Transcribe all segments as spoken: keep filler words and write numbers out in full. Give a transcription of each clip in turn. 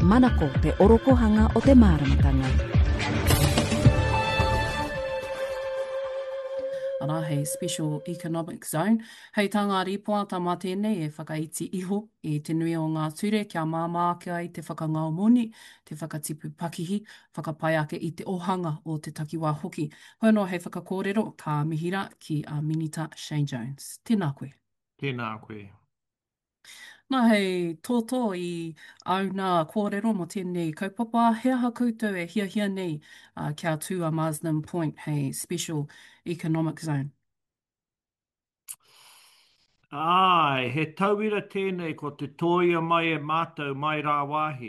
Manako te orokohanga o te māramatanga. Ara hei Special Economic Zone. Hei tanga ripoa ta mā tēnei e whakaiti iho e te nui o ngā ture kia māmā kia i te whakangao moni, te whakatipu pakihi, whakapai ake i te ohanga o te takiwā hoki. Hono hei whakakōrero ka mihira ki a Minita Shane Jones. Tēnā koe. Tēnā koe. Nā hei tōtō i au nā kōrero mo tēnei kaupapa, he aha koutou e hia hia nei uh, kia tū a Marsden Point, hei Special Economic Zone. Ai, he tauira tēnei ko te tōia mai e mātou mai rā wāhi.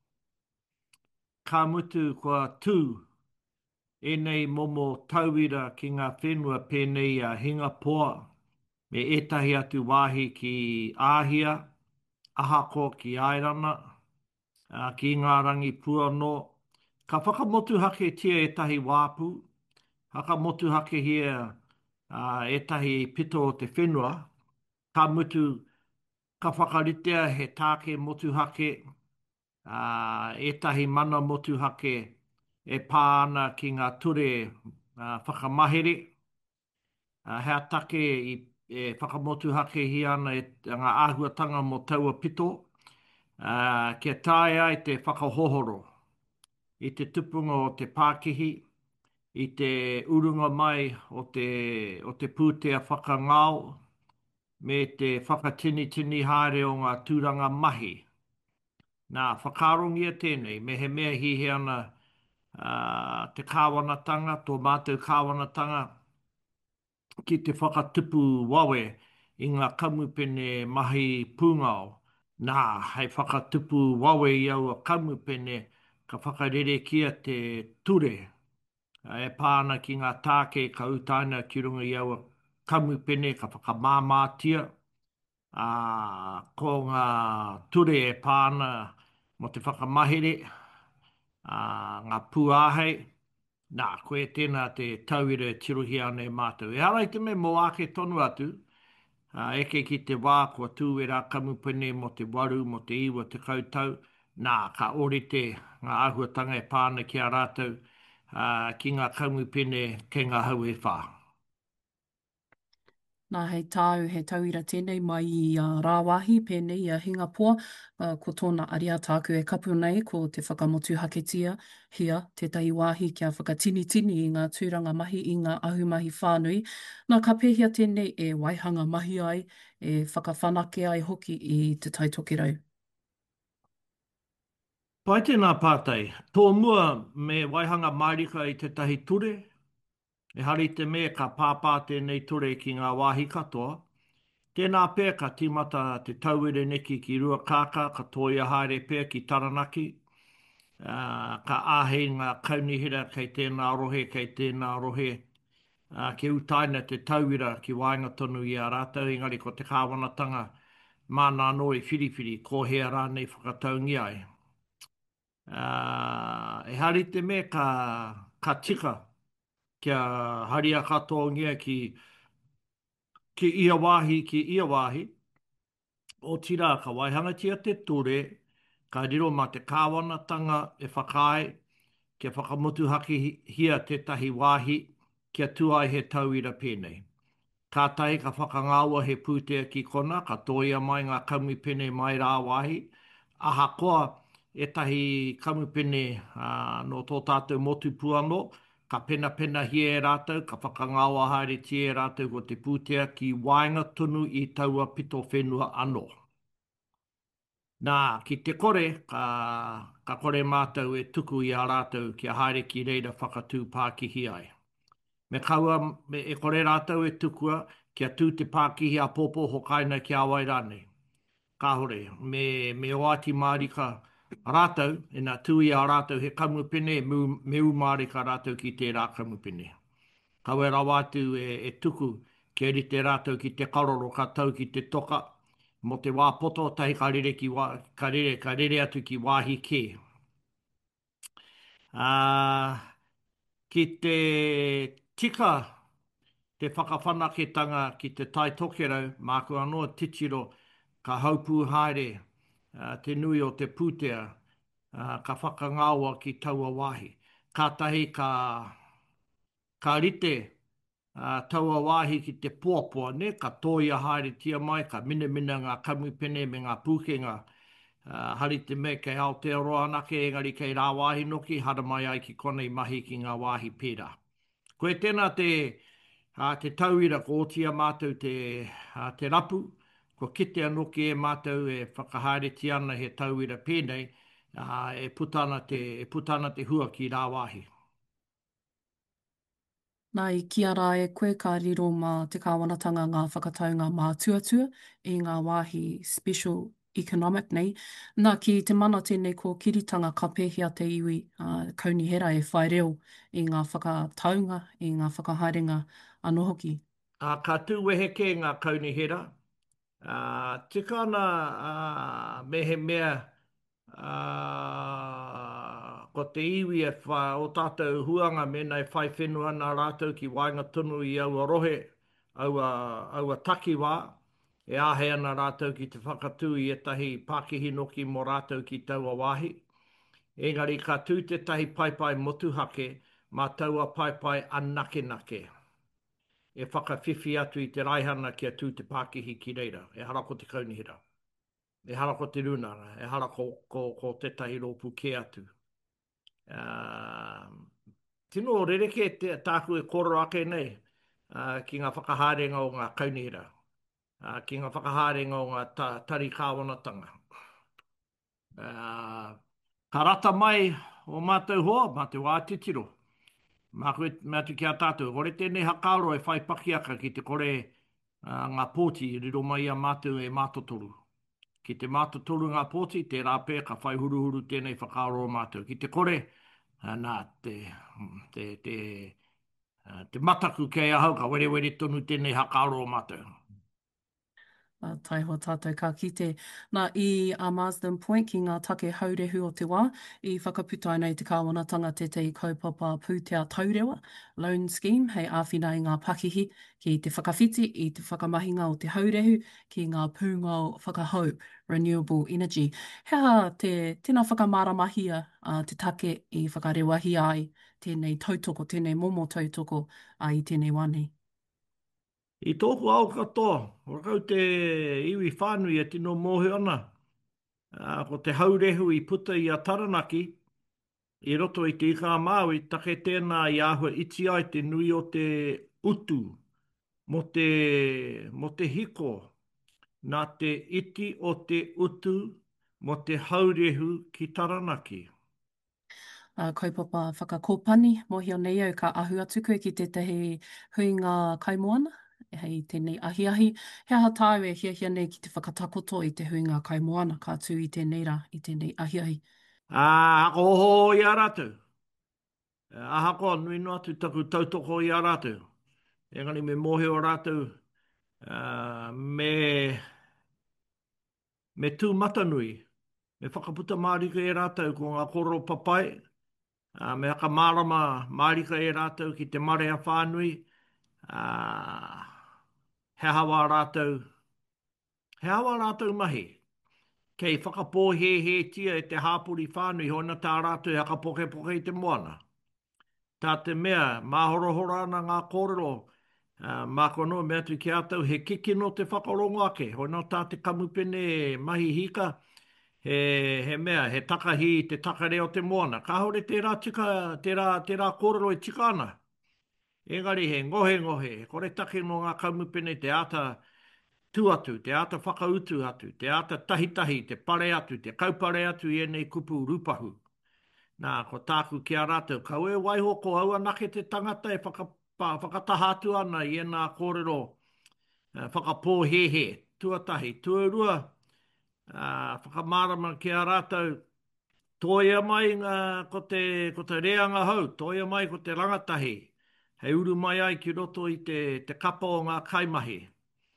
Ka mutu kua tū e nei momo tauira ki ngā whenua pēnei a Hingapoa me etahi atu wāhi ki Āhia, Ahako ki Airana, uh, ki ngā rangi puano. Ka whakamotu hake tia etahi wāpu, haka motu hake hia uh, etahi pito o te whenua, ka mutu ka whakaritea he tāke motu hake, uh, etahi mana motu hake e pāna ki ngā ture uh, whakamahere. Uh, hea take i e whakamotu hake hi ana e ngā āhuatanga mo taua pito, uh, kia tae ai te whakahohoro i te tupunga o te Pākihi, i te urunga mai o te, o te pūtea whakangao, me te whakatini tini haere o ngā tūranga mahi. Nā whakarongia tēnei, me he mea hi he ana uh, te kāwanatanga, tō mātou kāwanatanga, ki te whakatupu wawe i ngā kamupene mahi pūngao. Nā, hei whakatupu wawe i aua kamupene ka whakarere kia te ture. E pāna ki ngā tāke ka utaina ki runga i aua kamupene ka whakamāmātia. Uh, ko ngā ture e pāna mo te whakamahere, uh, ngā puāhei. Nā, koe tēnā te tauira e tirohi ana e mātou. E harai te me mō ake tonu atu, uh, eke ki te wā kua tūwera kamupene mo te waru, mo te iwa, te kautau. Nā, ka orite ngā ahuatanga e pāna ki a rātou, uh, ki ngā kamupene ke ngā hau e whā. Nā hei tāu, he tauira tēnei mai i uh, Rāwahi, pēnei i a Hingapoa, uh, ko tōna aria tāku e kapu nei ko te whakamotu haketia, hia, tētahi wāhi kia whakatini tini i ngā tūranga mahi i ngā ahumahi whānui. Nā ka pēhia tēnei e waihanga mahi ai, e whakawhanake ai hoki i te taitokirau. Pai tēnā pātai, tō mua me waihanga mairika i te tahi ture, e hari te mea ka pāpā tēnei ture ki ngā wāhi katoa. Tēnā pēr ka timata te tauere neki ki rua kāka, ka tōia haere pēr ki Taranaki. Uh, ka āhei ngā kaunihira kei tēnā rohe, kei tēnā rohe. Uh, ke utaina te tauira ki wainga tonu i a rātau, engari ko te kāwanatanga mānā no i whiriwhiri, ko hea rānei whakataungi ai. Uh, e hari te me ka, ka tika kia haria katoa ngia ki, ki ia wāhi, ki ia wāhi, o tira ka waihangatia te ture, ka riro ma te kāwanatanga e whakae, kia whakamotu haki hia te tahi wāhi, kia tuai he tauira pēnei. Ka tahi ka whakangāua he pūtea ki kona, ka tōia mai ngā kamupene mai rā wāhi, aha koa e tahi kamupene uh, no tō tātou motu puano, ka pena pena hi e rātou, ka whakangāua haere tie e rātou ko te pūtea ki wainga tonu i taua pito whenua anō. Nā, ki te kore, ka, ka kore mātou e tuku i a rātou ki a haere ki reira whakatū Pākihi ai. Me kaua me e kore rātou e tukua kia tū te Pākihi a popo hokaina ki a Wairane. Ka hore, me, me oati mārika rātou, e nā tui a rātou he kamupene, me, me u mārika rātou ki te rā kamupene. Kaua rawatu e, e tuku ke ri te rātou ki te karoro, ka tau ki te toka, mo te wāpoto tahi ka rere, ki wā, ka rere, ka rere atu ki wāhi ke. Uh, ki te tika, te whakawhanaketanga ki te tai tokerau, māku anoa titiro ka haupū haere, uh, te nui o te pūtea, uh, ka whakangāua ki taua wāhi. Kātahi ka, ka rite uh, taua wāhi ki te puapua, ne? Ka tōia haere tia mai, ka mine mina ngā kamupene me ngā pūkenga uh, hari te me kei Aotearoa anake, engari kei rā wāhi noki, hara mai ai ki konei mahi ki ngā wāhi pērā. Koe tēnā te, uh, te tauira ko otia mātou te, uh, te rapu, ko kite anoki e mātou e whakahaere ti ana he tauira pēnei, uh, e putana te, e putana te hua ki rā wāhi. Nā i kia rā e koe ka riro mā te kāwanatanga ngā whakataunga mā tuatua i ngā wāhi special economic nei. Nā ki te mana tēnei ko kiritanga ka pēhia te iwi uh, kauni hera e whai reo i ngā whakataunga, i ngā whakahaerenga anō hoki. Uh, ka tūwehe ke ngā kauni hera. Uh, tikana uh, me he mea uh, ko te iwi e wha, o tātou huanga me nei whai whenua nā rātou ki wainga tunu i aua rohe, aua, aua takiwā, e āhe ana rātou ki te whakatū i etahi Pākihi noki mō rātou ki taua wāhi. Engari ka tū te tahi paipai motuhake, mā taua paipai anake nake. E whakawhiwhi atu i te raihana kia tū te Pākihi ki reira, e harako te kaunihira. E harako te runara, e harako ko, ko tetahi rōpu ke atu. Uh, tino rereke te tāku e koro ake nei uh, ki ngā whakaharenga o ngā kaunihira, uh, ki ngā whakaharenga o ngā ta, tari kāwanatanga. Uh, ka rata mai o mātou hoa, mātou ātitiro. Mā koe mātou ki a tātou, kore tēnei hakaaro e whai pakiaka ki te kore uh, ngā pōti riro mai a mātou e mātotoru. Ki te mātotoru ngā pōti, te rāpē ka whai huruhuru tēnei whakaaro o mātou. Ki te kore, uh, nā, te, te, te, uh, te mataku kei ahau, ka were were tonu tēnei hakaaro o mātou. Uh, tai hoa tātou ka kite. Nā, i a Marsden Point ki ngā take haurehu o te wā, i whakaputai nei te kāwanatanga te te kaupapa pūtea taurewa, loan scheme, hei āwhina i ngā pakihi, ki te whakawhiti i te whakamahinga o te haurehu, ki ngā pūnga o whakahau, renewable energy. Hea te tēnā whakamaramahia uh, te take i whakarewahi ai, tēnei tautoko, tēnei momo tautoko ai uh, tēnei wānei. I tōku au katoa, o kau te iwi whānui e tino mōhe ana. Uh, ko te haurehu i puta i a Taranaki, i roto i te ika Māui, take tēnā i āhua iti ai te nui o te utu, mo te, mo te hiko, nā te iti o te utu, mo te haurehu ki Taranaki. Uh, kaupapa whakakōpani, mohi o nei au ka ahu atu koe ki te tehi huinga kaimoana, hei tēnei ahiahi. Hea ha tāu e hia hia nei ki te whakatakoto i te huinga kaimoana, ka tū i tēnei rā, i tēnei ahiahi. Ah, ako oho i a rātou. Aha koa nui no atu taku tautoko i a rātou. Engari me mohe o rātou, uh, me, me tū matanui, me whakaputa mārika e rātou ko ngā koro papai, uh, me haka mārama mārika e rātou ki te marea whānui, uh, he hawa rātou, he hawa rātou mahi. Kei whakapōhe he tia e te hāpuri whānui, hoina tā rātou haka poke poke i te moana. Tā te mea, māhorohora ana ngā kōrero, uh, mā kono mea tu ki atau, he kiki no te whakarongo ake, hoina tā te kamupene mahi hika, he, he mea, he takahi te takareo te moana. Ka hore te rā, tika, te rā, te rā kōrero e tika ana. Engari he ngohe ngohe, kore take no ngā kamupene te ata tu atu, te ata whakautu atu, te ata tahitahi, te pare atu, te kaupare atu i enei kupu rupahu. Nā, ko tāku ki a rātou, kau e waiho ko aua nake te tangata e whaka, whakatahatu ana i enā kōrero uh, whakapōhehe, tuatahi, tuarua, uh, whakamārama ki a rātou, toia mai ngā, ko te, ko te reanga hau, toia mai ko te rangatahi, hei uru mai ai ki roto i te, te kapa o ngā kaimahi.